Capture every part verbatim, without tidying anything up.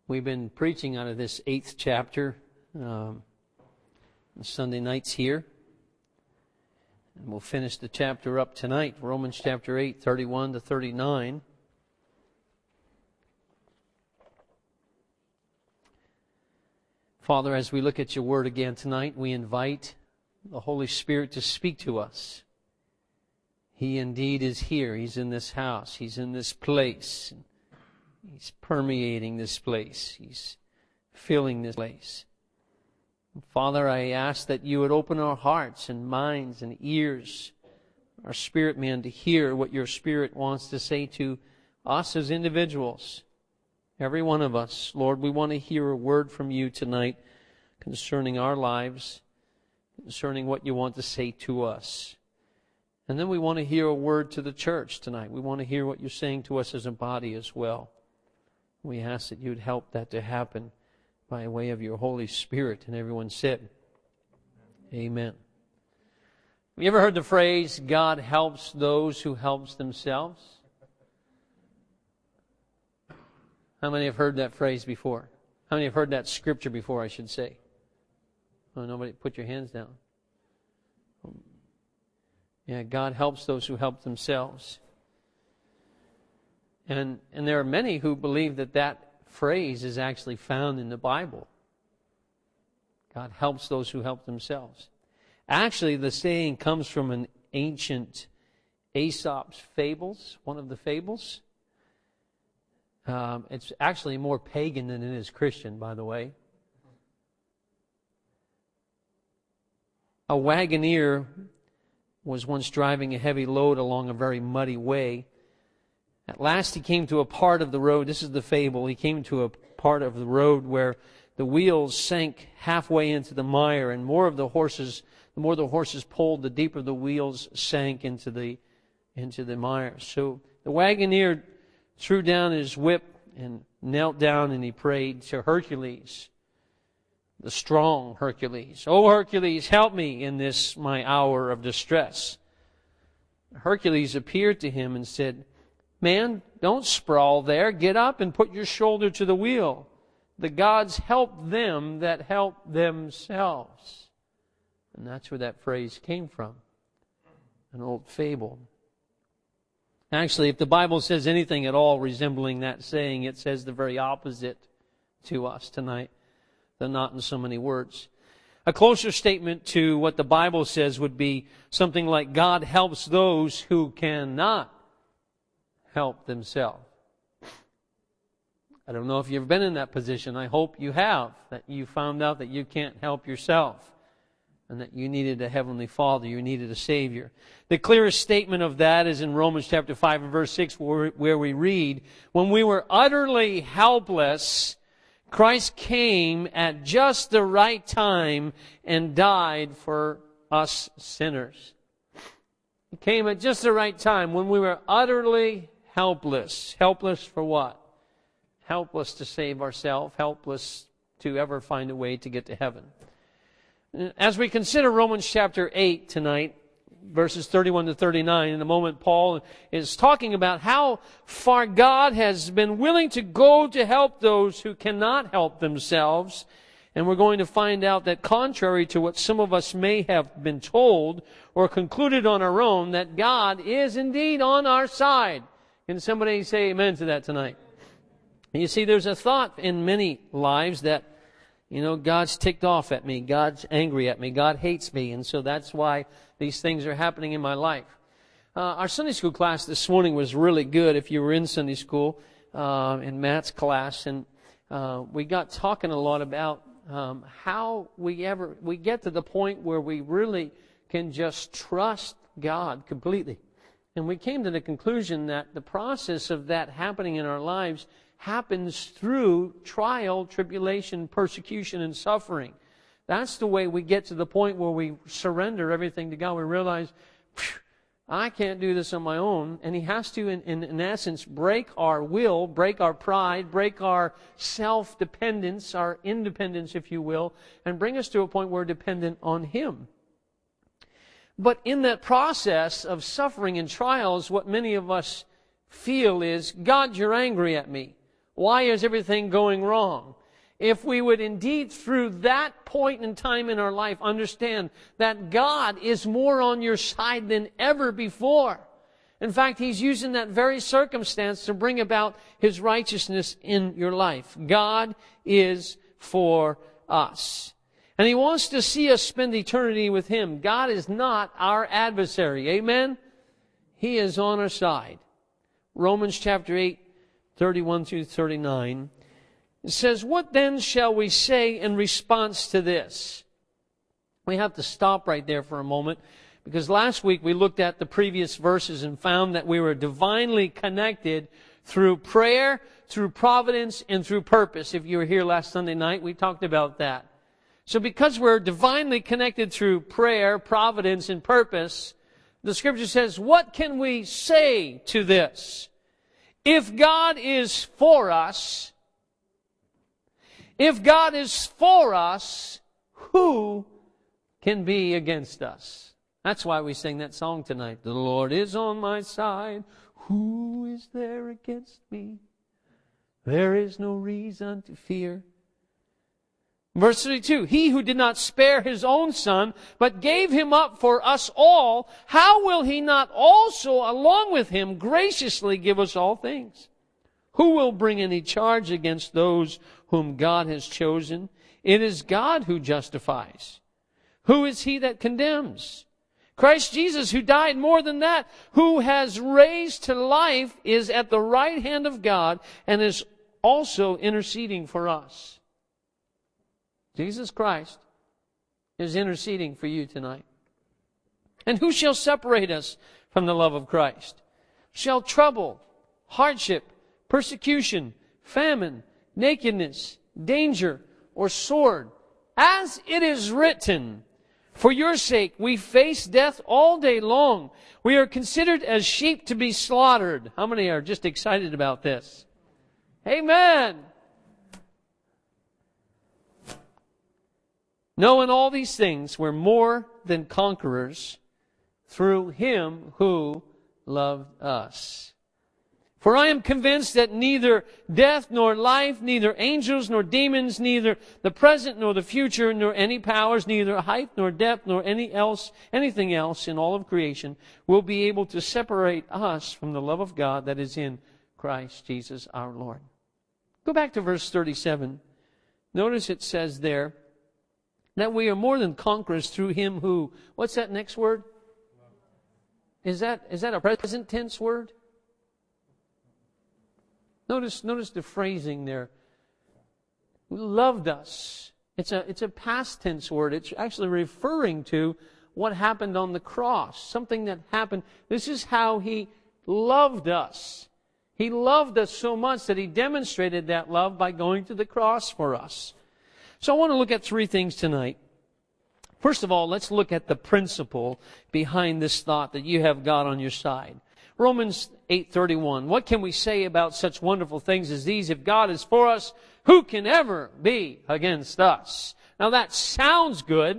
We've been preaching out of this eighth chapter um, Sunday nights here. And we'll finish the chapter up tonight, Romans chapter eight, thirty-one to thirty-nine. Father, as we look at your word again tonight, we invite the Holy Spirit to speak to us. He indeed is here. He's in this house. He's in this place. He's permeating this place. He's filling this place. Father, I ask that you would open our hearts and minds and ears, our spirit man, to hear what your Spirit wants to say to us as individuals. Every one of us, Lord, we want to hear a word from you tonight concerning our lives, concerning what you want to say to us. And then we want to hear a word to the church tonight. We want to hear what you're saying to us as a body as well. We ask that you'd help that to happen by way of your Holy Spirit. And everyone said, Amen. Have you ever heard the phrase, God helps those who helps themselves? How many have heard that phrase before? How many have heard that scripture before, I should say? Oh, nobody, put your hands down. Yeah, God helps those who help themselves. And and there are many who believe that that phrase is actually found in the Bible. God helps those who help themselves. Actually, the saying comes from an ancient Aesop's fables, one of the fables. Um, it's actually more pagan than it is Christian, by the way. A wagoner was once driving a heavy load along a very muddy way. At last he came to a part of the road, this is the fable, he came to a part of the road where the wheels sank halfway into the mire, and more of the horses, the more the horses pulled, the deeper the wheels sank into the into the mire. So the wagoner threw down his whip and knelt down and he prayed to Hercules, the strong Hercules. "O Hercules, help me in this my hour of distress." Hercules appeared to him and said, "Man, don't sprawl there. Get up and put your shoulder to the wheel. The gods help them that help themselves." And that's where that phrase came from. An old fable. Actually, if the Bible says anything at all resembling that saying, it says the very opposite to us tonight, though not in so many words. A closer statement to what the Bible says would be something like, God helps those who cannot help themselves. I don't know if you've been in that position. I hope you have, that you found out that you can't help yourself and that you needed a Heavenly Father, you needed a Savior. The clearest statement of that is in Romans chapter five and verse six, where, where we read, "When we were utterly helpless, Christ came at just the right time and died for us sinners." He came at just the right time when we were utterly helpless. Helpless for what? Helpless to save ourselves. Helpless to ever find a way to get to heaven. As we consider Romans chapter eight tonight, verses thirty-one to thirty-nine, in a moment Paul is talking about how far God has been willing to go to help those who cannot help themselves. And we're going to find out that contrary to what some of us may have been told or concluded on our own, that God is indeed on our side. Can somebody say amen to that tonight? You see, there's a thought in many lives that, you know, God's ticked off at me. God's angry at me. God hates me. And so that's why these things are happening in my life. Uh, our Sunday school class this morning was really good. If you were in Sunday school, uh, in Matt's class, and uh, we got talking a lot about um, how we ever we get to the point where we really can just trust God completely. And we came to the conclusion that the process of that happening in our lives happens through trial, tribulation, persecution, and suffering. That's the way we get to the point where we surrender everything to God. We realize, I can't do this on my own. And He has to, in, in, in essence, break our will, break our pride, break our self-dependence, our independence, if you will, and bring us to a point where we're dependent on Him. But in that process of suffering and trials, what many of us feel is, God, you're angry at me. Why is everything going wrong? If we would indeed, through that point in time in our life, understand that God is more on your side than ever before. In fact, He's using that very circumstance to bring about His righteousness in your life. God is for us. And He wants to see us spend eternity with Him. God is not our adversary. Amen? He is on our side. Romans chapter eight, thirty-one through thirty-nine. It says, "What then shall we say in response to this?" We have to stop right there for a moment, because last week we looked at the previous verses and found that we were divinely connected through prayer, through providence, and through purpose. If you were here last Sunday night, we talked about that. So because we're divinely connected through prayer, providence, and purpose, the Scripture says, what can we say to this? If God is for us, if God is for us, who can be against us? That's why we sing that song tonight. The Lord is on my side. Who is there against me? There is no reason to fear. Verse thirty-two, "He who did not spare His own Son, but gave Him up for us all, how will He not also, along with Him, graciously give us all things? Who will bring any charge against those whom God has chosen? It is God who justifies. Who is he that condemns? Christ Jesus, who died, more than that, who has raised to life, is at the right hand of God and is also interceding for us." Jesus Christ is interceding for you tonight. "And who shall separate us from the love of Christ? Shall trouble, hardship, persecution, famine, nakedness, danger, or sword? As it is written, for your sake we face death all day long. We are considered as sheep to be slaughtered." How many are just excited about this? Amen. "Knowing all these things, we're more than conquerors through Him who loved us. For I am convinced that neither death nor life, neither angels nor demons, neither the present nor the future, nor any powers, neither height nor depth, nor any else, anything else in all of creation will be able to separate us from the love of God that is in Christ Jesus our Lord." Go back to verse thirty-seven. Notice it says there that we are more than conquerors through Him who, what's that next word? Is that, is that a present tense word? Notice, notice the phrasing there. Who loved us. It's a, it's a past tense word. It's actually referring to what happened on the cross. Something that happened. This is how He loved us. He loved us so much that He demonstrated that love by going to the cross for us. So I want to look at three things tonight. First of all, let's look at the principle behind this thought that you have God on your side. Romans eight thirty-one. "What can we say about such wonderful things as these? If God is for us, who can ever be against us?" Now that sounds good,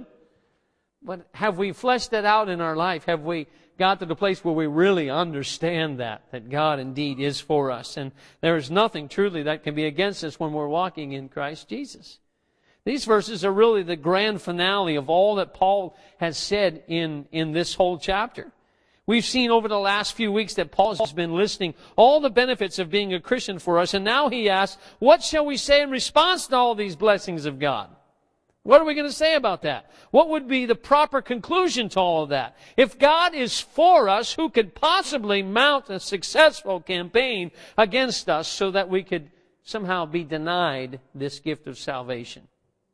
but have we fleshed that out in our life? Have we got to the place where we really understand that, that God indeed is for us? And there is nothing truly that can be against us when we're walking in Christ Jesus. These verses are really the grand finale of all that Paul has said in, in this whole chapter. We've seen over the last few weeks that Paul has been listing all the benefits of being a Christian for us. And now he asks, what shall we say in response to all these blessings of God? What are we going to say about that? What would be the proper conclusion to all of that? If God is for us, who could possibly mount a successful campaign against us so that we could somehow be denied this gift of salvation?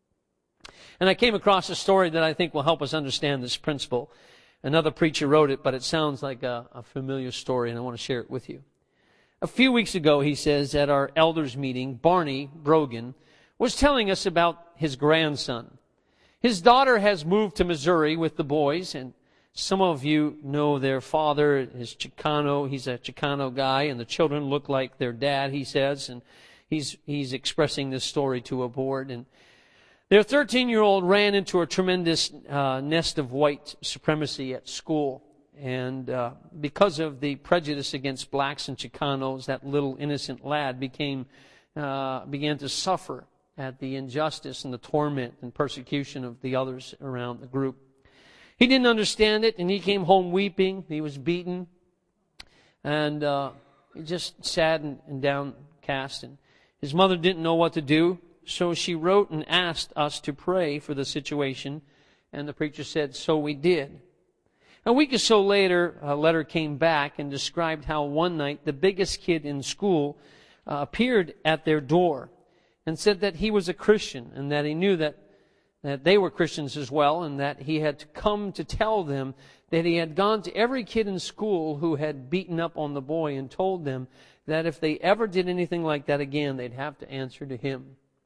And I came across a story that I think will help us understand this principle. Another preacher wrote it, but it sounds like a, a familiar story, and I want to share it with you. A few weeks ago, he says, at our elders meeting, Barney Brogan was telling us about his grandson. His daughter has moved to Missouri with the boys, and some of you know their father is Chicano. He's a Chicano guy, and the children look like their dad, he says, and he's he's expressing this story to a board. And their thirteen-year-old ran into a tremendous uh, nest of white supremacy at school. And uh, because of the prejudice against blacks and Chicanos, that little innocent lad became uh, began to suffer at the injustice and the torment and persecution of the others around the group. He didn't understand it, and he came home weeping. He was beaten, and uh, just sad and, and downcast. And his mother didn't know what to do, so she wrote and asked us to pray for the situation, and the preacher said, so we did. A week or so later, a letter came back and described how one night the biggest kid in school uh, appeared at their door and said that he was a Christian and that he knew that, that they were Christians as well, and that he had come to tell them that he had gone to every kid in school who had beaten up on the boy and told them that if they ever did anything like that again, they'd have to answer to him.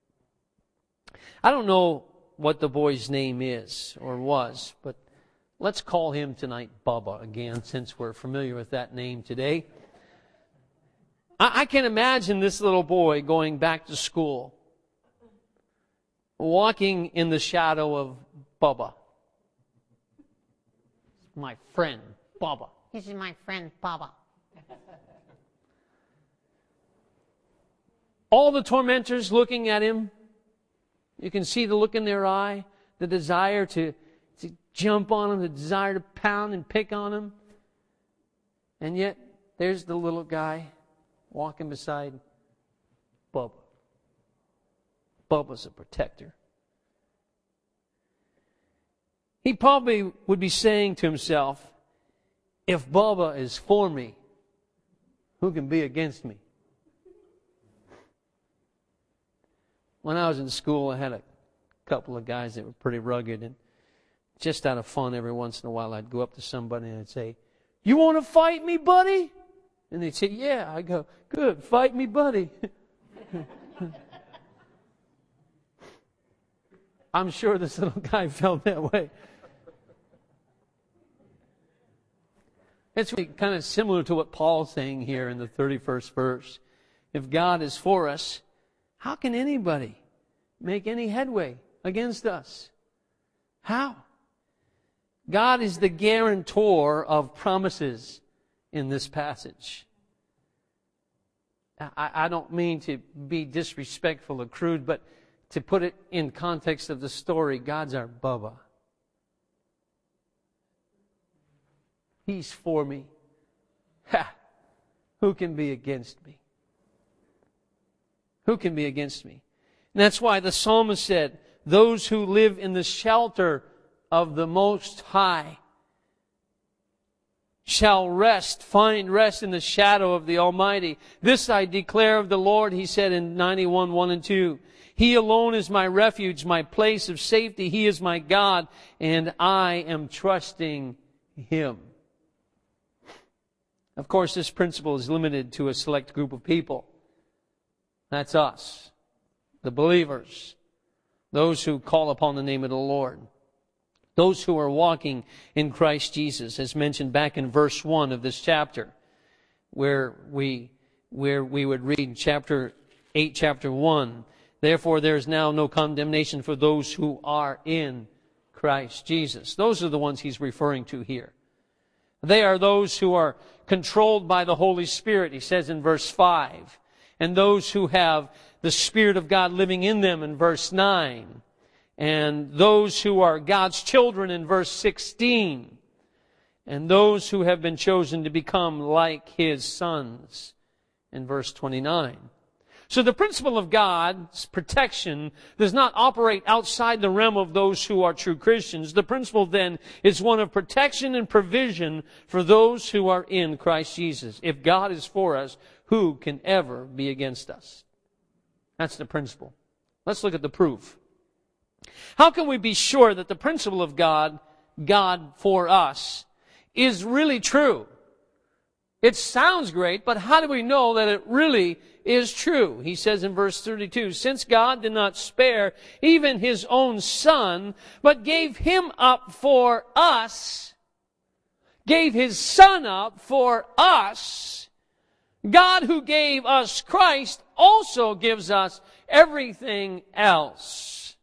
I don't know what the boy's name is or was, but let's call him tonight Bubba again, since we're familiar with that name today. I, I can imagine this little boy going back to school, walking in the shadow of Bubba. My friend, Bubba. This is my friend, Bubba. All the tormentors looking at him. You can see the look in their eye, the desire to, to jump on him, the desire to pound and pick on him. And yet, there's the little guy walking beside Bubba. Bubba's a protector. He probably would be saying to himself, if Bubba is for me, who can be against me? When I was in school, I had a couple of guys that were pretty rugged, and just out of fun, every once in a while, I'd go up to somebody and I'd say, you want to fight me, buddy? And they'd say, yeah. I go, good, fight me, buddy. I'm sure this little guy felt that way. It's really kind of similar to what Paul's saying here in the thirty-first verse. If God is for us, how can anybody make any headway against us? How? God is the guarantor of promises in this passage. I, I don't mean to be disrespectful or crude, but to put it in context of the story, God's our Bubba. He's for me. Ha! Who can be against me? Who can be against me? And that's why the psalmist said, those who live in the shelter of the Most High shall rest, find rest in the shadow of the Almighty. This I declare of the Lord, he said in ninety-one, one and two. He alone is my refuge, my place of safety. He is my God, and I am trusting Him. Of course, this principle is limited to a select group of people. That's us, the believers, those who call upon the name of the Lord, those who are walking in Christ Jesus, as mentioned back in verse one of this chapter, where we where we would read chapter eight, chapter one. Therefore, there is now no condemnation for those who are in Christ Jesus. Those are the ones he's referring to here. They are those who are controlled by the Holy Spirit, he says in verse five. And those who have the Spirit of God living in them in verse nine. And those who are God's children in verse sixteen. And those who have been chosen to become like His sons in verse twenty-nine. So the principle of God's protection does not operate outside the realm of those who are true Christians. The principle then is one of protection and provision for those who are in Christ Jesus. If God is for us, who can ever be against us? That's the principle. Let's look at the proof. How can we be sure that the principle of God, God for us, is really true? It sounds great, but how do we know that it really is true? He says in verse thirty-two, since God did not spare even His own Son, but gave Him up for us, gave His Son up for us, God who gave us Christ also gives us everything else.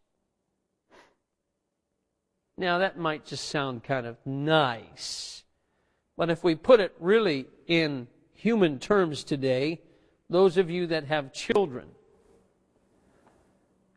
Now that might just sound kind of nice, but if we put it really in human terms today, those of you that have children,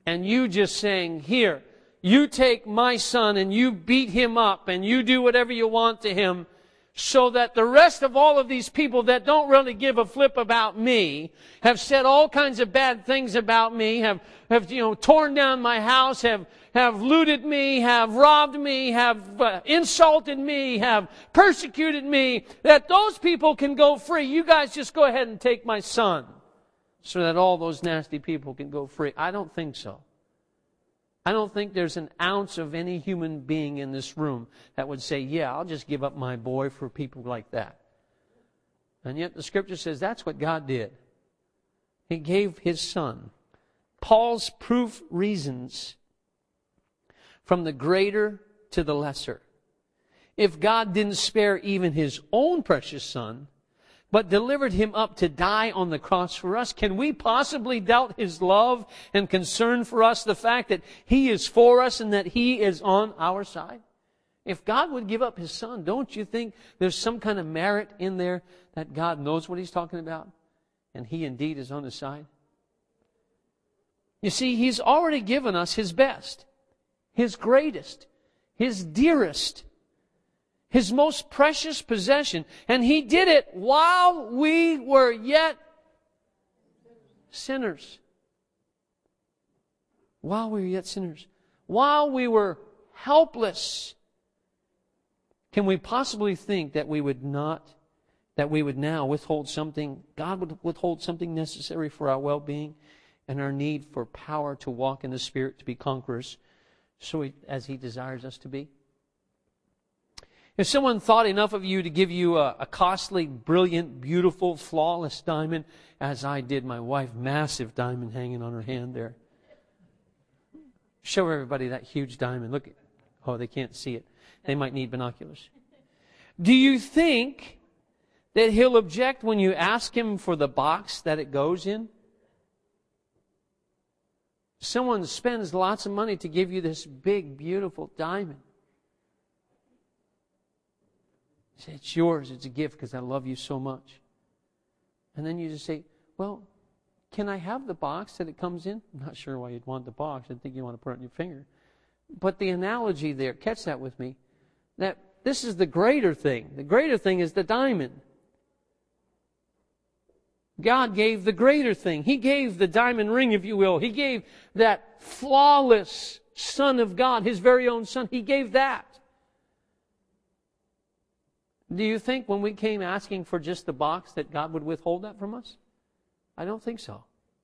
and you just saying, here, you take my son and you beat him up and you do whatever you want to him, so that the rest of all of these people that don't really give a flip about me have said all kinds of bad things about me, have, have you know, torn down my house, have, have looted me, have robbed me, have uh, insulted me, have persecuted me, that those people can go free. You guys just go ahead and take my son so that all those nasty people can go free. I don't think so. I don't think there's an ounce of any human being in this room that would say, yeah, I'll just give up my boy for people like that. And yet the Scripture says that's what God did. He gave His Son. Paul's proof reasons from the greater to the lesser. If God didn't spare even His own precious Son, but delivered Him up to die on the cross for us, can we possibly doubt His love and concern for us, the fact that He is for us and that He is on our side? If God would give up His Son, don't you think there's some kind of merit in there that God knows what He's talking about and He indeed is on His side? You see, He's already given us His best, His greatest, His dearest, His most precious possession. And He did it while we were yet sinners. While we were yet sinners. While we were helpless. Can we possibly think that we would not, that we would now withhold something, God would withhold something necessary for our well-being and our need for power to walk in the Spirit, to be conquerors, so he, as He desires us to be? If someone thought enough of you to give you a, a costly, brilliant, beautiful, flawless diamond, as I did my wife, massive diamond hanging on her hand there. Show everybody that huge diamond. Look, oh, they can't see it. They might need binoculars. Do you think that He'll object when you ask Him for the box that it goes in? Someone spends lots of money to give you this big, beautiful diamond. Say, it's yours, it's a gift because I love you so much. And then you just say, well, can I have the box that it comes in? I'm not sure why you'd want the box. I think you want to put it on your finger. But the analogy there, catch that with me, that this is the greater thing. The greater thing is the diamond. God gave the greater thing. He gave the diamond ring, if you will. He gave that flawless Son of God, His very own Son. He gave that. Do you think when we came asking for just the box that God would withhold that from us? I don't think so.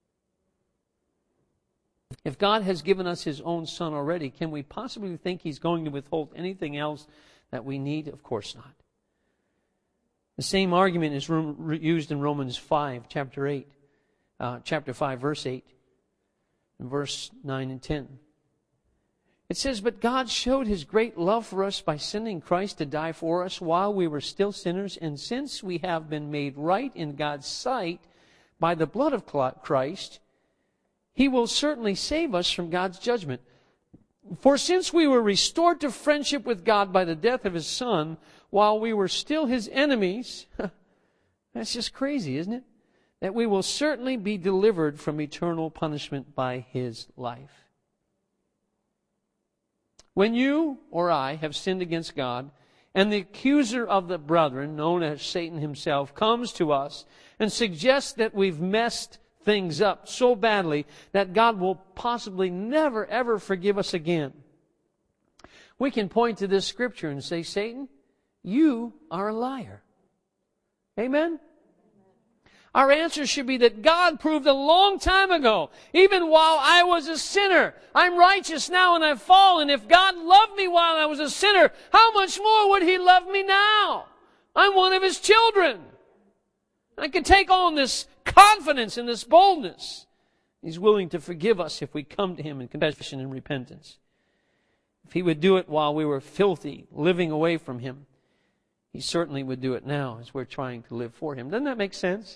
If God has given us His own Son already, can we possibly think He's going to withhold anything else that we need? Of course not. The same argument is used in Romans five, chapter eight, uh, chapter five, verse eight, and verse nine and ten. It says, but God showed His great love for us by sending Christ to die for us while we were still sinners. And since we have been made right in God's sight by the blood of Christ, He will certainly save us from God's judgment. For since we were restored to friendship with God by the death of His Son, while we were still His enemies, that's just crazy, isn't it? That we will certainly be delivered from eternal punishment by His life. When you or I have sinned against God, and the accuser of the brethren, known as Satan himself, comes to us and suggests that we've messed things up so badly that God will possibly never, ever forgive us again, we can point to this Scripture and say, Satan, you are a liar. Amen? Our answer should be that God proved a long time ago, even while I was a sinner, I'm righteous now and I've fallen. If God loved me while I was a sinner, how much more would He love me now? I'm one of His children. I can take on this confidence and this boldness. He's willing to forgive us if we come to Him in confession and repentance. If He would do it while we were filthy, living away from Him, He certainly would do it now as we're trying to live for Him. Doesn't that make sense?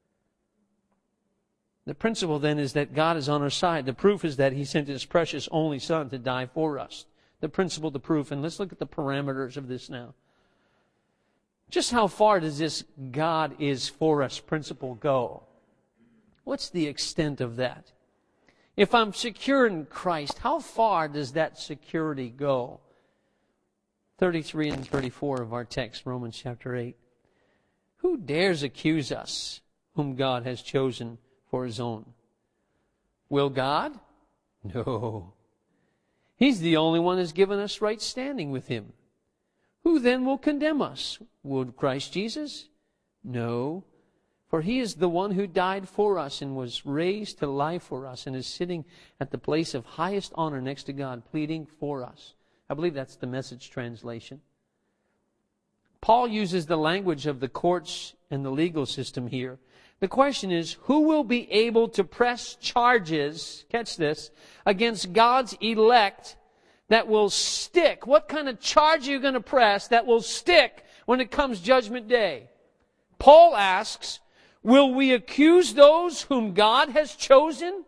The principle then is that God is on our side. The proof is that He sent His precious only Son to die for us. The principle, the proof. And let's look at the parameters of this now. Just how far does this God is for us principle go? What's the extent of that? If I'm secure in Christ, how far does that security go? thirty-three and thirty-four of our text, Romans chapter eight. Who dares accuse us, whom God has chosen for His own? Will God? No. He's the only one who's given us right standing with Him. Who then will condemn us? Will Christ Jesus? No. For He is the one who died for us and was raised to life for us and is sitting at the place of highest honor next to God, pleading for us. I believe that's the Message translation. Paul uses the language of the courts and the legal system here. The question is, who will be able to press charges, catch this, against God's elect that will stick? What kind of charge are you going to press that will stick when it comes Judgment Day? Paul asks, will we accuse those whom God has chosen?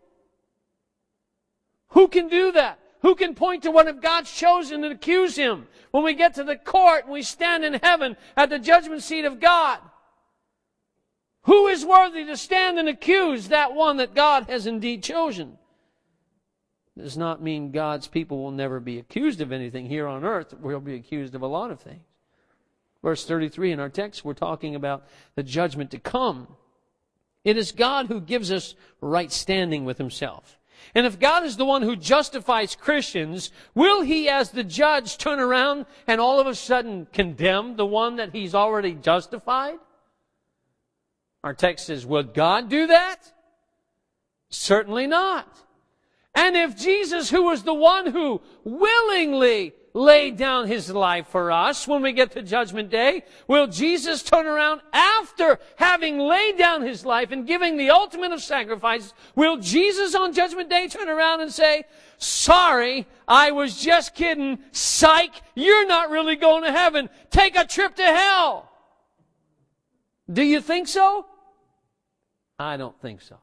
Who can do that? Who can point to one of God's chosen and accuse him when we get to the court and we stand in heaven at the judgment seat of God? Who is worthy to stand and accuse that one that God has indeed chosen? Does not mean God's people will never be accused of anything here on earth. We'll be accused of a lot of things. Verse thirty-three in our text, we're talking about the judgment to come. It is God who gives us right standing with Himself. And if God is the one who justifies Christians, will He as the judge turn around and all of a sudden condemn the one that He's already justified? Our text says, would God do that? Certainly not. And if Jesus, who was the one who willingly laid down His life for us when we get to Judgment Day, will Jesus turn around after having laid down His life and giving the ultimate of sacrifices? Will Jesus on Judgment Day turn around and say, sorry, I was just kidding, psych, you're not really going to heaven, take a trip to hell? Do you think so? I don't think so.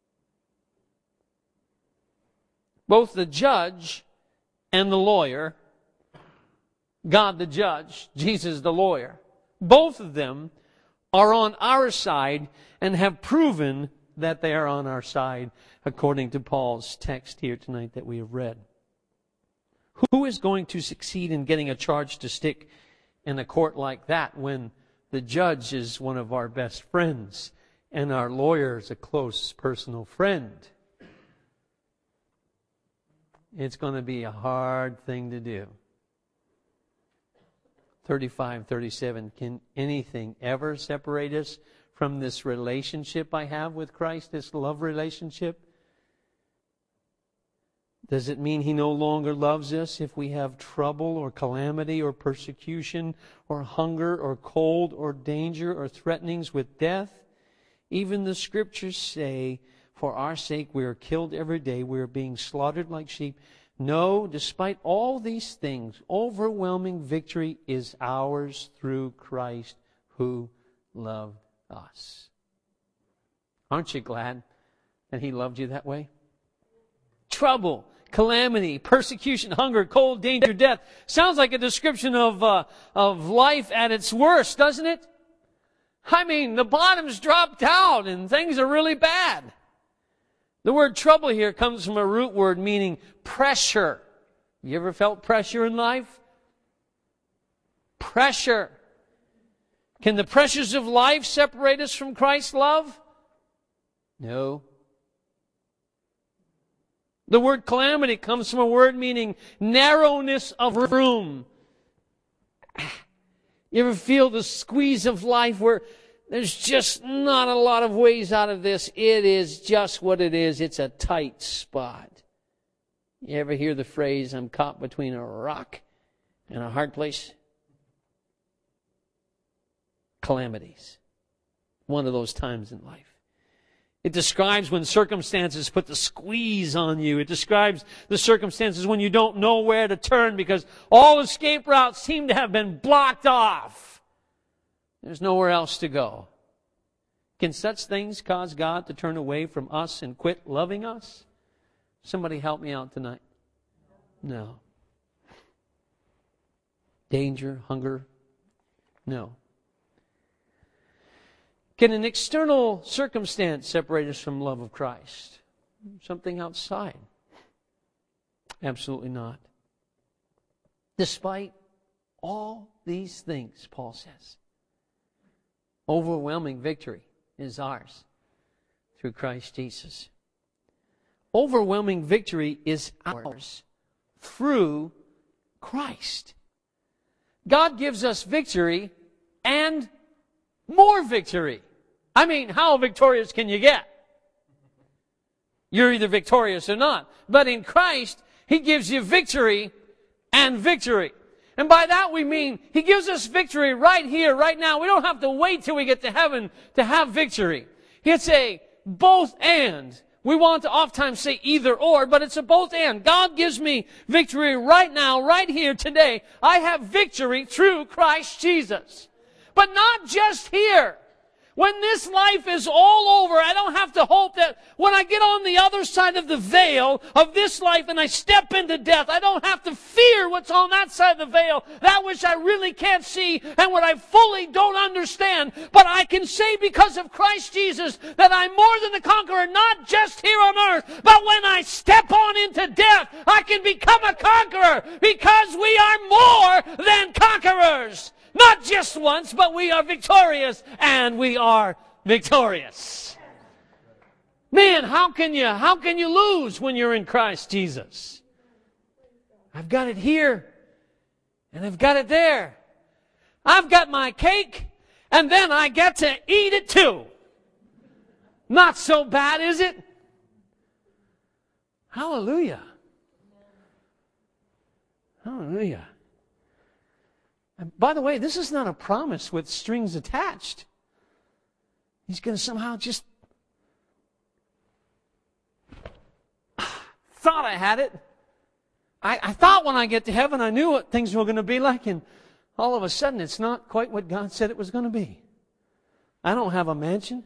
Both the judge and the lawyer, God the judge, Jesus the lawyer, both of them are on our side and have proven that they are on our side according to Paul's text here tonight that we have read. Who is going to succeed in getting a charge to stick in a court like that when the judge is one of our best friends and our lawyer is a close personal friend? It's going to be a hard thing to do. thirty-five, thirty-seven, can anything ever separate us from this relationship I have with Christ, this love relationship? Does it mean He no longer loves us if we have trouble or calamity or persecution or hunger or cold or danger or threatenings with death? Even the Scriptures say, for our sake we are killed every day, we are being slaughtered like sheep. No, despite all these things, overwhelming victory is ours through Christ who loved us. Aren't you glad that He loved you that way? Trouble, calamity, persecution, hunger, cold, danger, death. Sounds like a description of, uh, of life at its worst, doesn't it? I mean, the bottom's dropped out and things are really bad. The word trouble here comes from a root word meaning pressure. You ever felt pressure in life? Pressure. Can the pressures of life separate us from Christ's love? No. The word calamity comes from a word meaning narrowness of room. You ever feel the squeeze of life where there's just not a lot of ways out of this? It is just what it is. It's a tight spot. You ever hear the phrase, I'm caught between a rock and a hard place? Calamities. One of those times in life. It describes when circumstances put the squeeze on you. It describes the circumstances when you don't know where to turn because all escape routes seem to have been blocked off. There's nowhere else to go. Can such things cause God to turn away from us and quit loving us? Somebody help me out tonight. No. Danger, hunger? No. Can an external circumstance separate us from love of Christ? something outside. Absolutely not. Despite all these things, Paul says, overwhelming victory is ours through Christ Jesus. Overwhelming victory is ours through Christ. God gives us victory and more victory. I mean, how victorious can you get? You're either victorious or not. But in Christ, He gives you victory and victory. And by that we mean He gives us victory right here, right now. We don't have to wait till we get to heaven to have victory. It's a both and. We want to oftentimes say either or, but it's a both and. God gives me victory right now, right here, today. I have victory through Christ Jesus. But not just here. When this life is all over, I don't have to hope that when I get on the other side of the veil of this life and I step into death, I don't have to fear what's on that side of the veil, that which I really can't see and what I fully don't understand. But I can say because of Christ Jesus that I'm more than a conqueror, not just here on earth, but when I step on into death, I can become a conqueror because we are more than conquerors. Not just once, but we are victorious, and we are victorious. Man, how can you, how can you lose when you're in Christ Jesus? I've got it here, and I've got it there. I've got my cake, and then I get to eat it too. Not so bad, is it? Hallelujah. Hallelujah. And by the way, this is not a promise with strings attached. He's going to somehow just... thought I had it. I, I thought when I get to heaven I knew what things were going to be like, and all of a sudden it's not quite what God said it was going to be. I don't have a mansion.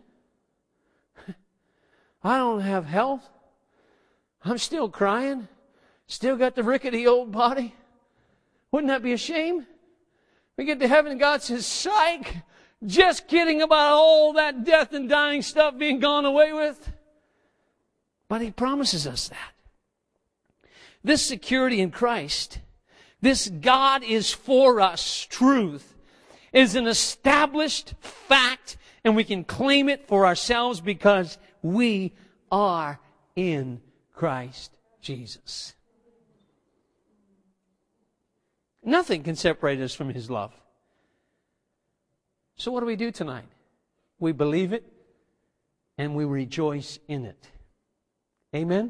I don't have health. I'm still crying. Still got the rickety old body. Wouldn't that be a shame? We get to heaven and God says, psych, just kidding about all that death and dying stuff being gone away with. But He promises us that. This security in Christ, this God is for us truth, is an established fact, and we can claim it for ourselves because we are in Christ Jesus. Nothing can separate us from His love. So what do we do tonight? We believe it and we rejoice in it. Amen?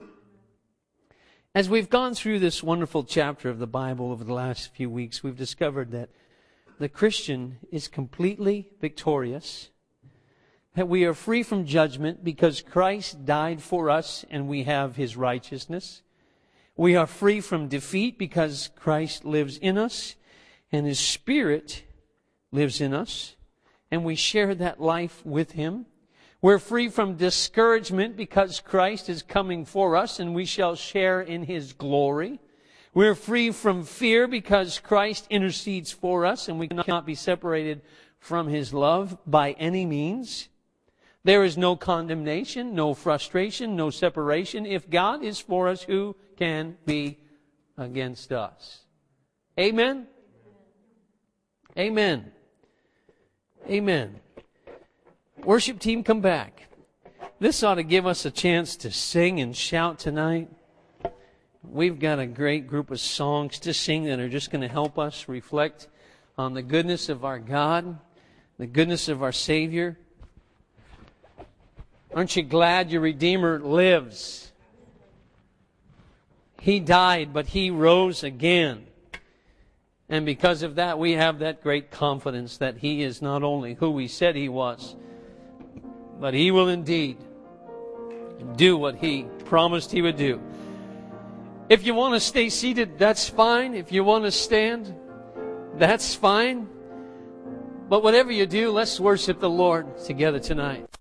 As we've gone through this wonderful chapter of the Bible over the last few weeks, we've discovered that the Christian is completely victorious, that we are free from judgment because Christ died for us and we have His righteousness. We are free from defeat because Christ lives in us and His Spirit lives in us, and we share that life with Him. We're free from discouragement because Christ is coming for us and we shall share in His glory. We're free from fear because Christ intercedes for us and we cannot be separated from His love by any means. There is no condemnation, no frustration, no separation. If God is for us, who can be against us? Amen? Amen. Amen. Worship team, come back. This ought to give us a chance to sing and shout tonight. We've got a great group of songs to sing that are just going to help us reflect on the goodness of our God, the goodness of our Savior. Aren't you glad your Redeemer lives? He died, but He rose again. And because of that, we have that great confidence that He is not only who He said He was, but He will indeed do what He promised He would do. If you want to stay seated, that's fine. If you want to stand, that's fine. But whatever you do, let's worship the Lord together tonight.